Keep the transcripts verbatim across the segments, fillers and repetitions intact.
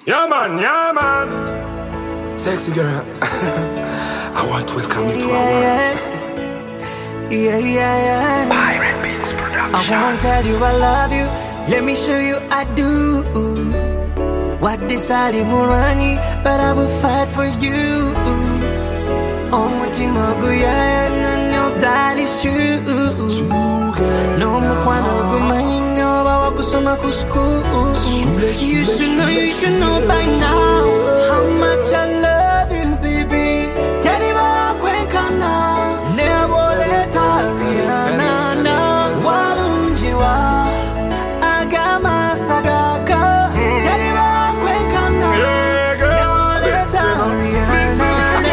Yeah man, yeah man. Sexy girl, I want to welcome you to yeah, our world. Yeah, yeah, yeah. Pirate Beats Production. I won't tell you I love you. Let me show you I do. What decided Murani, but I will fight for you. Oh, Mutimogu, yeah, and no, that is true. No, Mukwano, Gumaino, Bawakusoma Kusku. You should know, you should know by now how much I love you, baby. Tell me about Quencana, never let Ariana, Walunjiwa, Agama Sagaka. Tell me about Quencana, never let Ariana,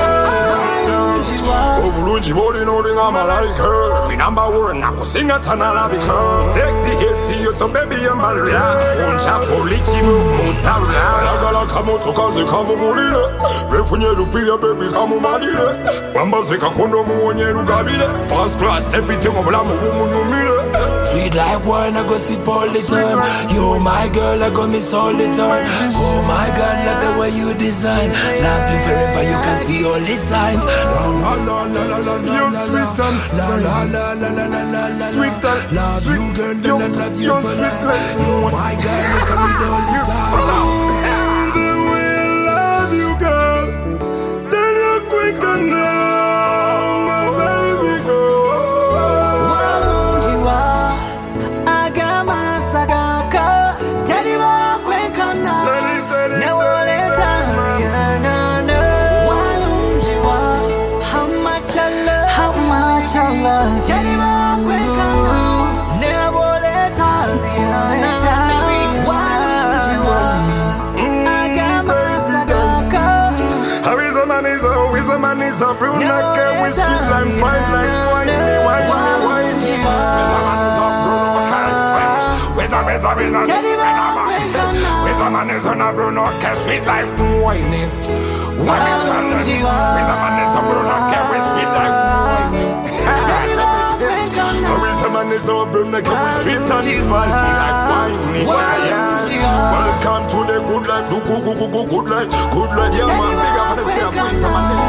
Walunjiwa. Body know I'm a like her. Me number one, I will sing a tanala because sexy hit you to baby a Maria. Uncha polichi musara. Agala kamo to kazi kamo mulile. Refunye rupia baby kamo malile. Mamba zeka kondo muonye rugabile. First class everything of lamu mumunumile. Sweet like wine, I go sip all the time. You my girl, I go miss all the time. Oh my God, love the way you design. Love you forever, you can see all the signs. La la la la la la. You're sweet and la la la la la la la. Sweet and love you, girl, then I love you for life. Oh my God, look at me all the time. The way I love you, girl, then you're quick to know, my baby girl. Walunjiwa, Agama Sagaka. Tell you about Quencana, never let Ariana. Walunjiwa, how much I love. How much I love you. Never let Ariana. I got my sagaka. How is a man is a, is a man is a brunette girl with sweet like fine like wine, wine, wine. With a with a with a with a man is a brunette girl sweet like wine. With a man is a brunette girl with sweet like wine. How is a man is a brunette girl with sweet and fine like wine. Welcome to the good life, do good, good, good, good life, good life. Yeah man, big up for the same.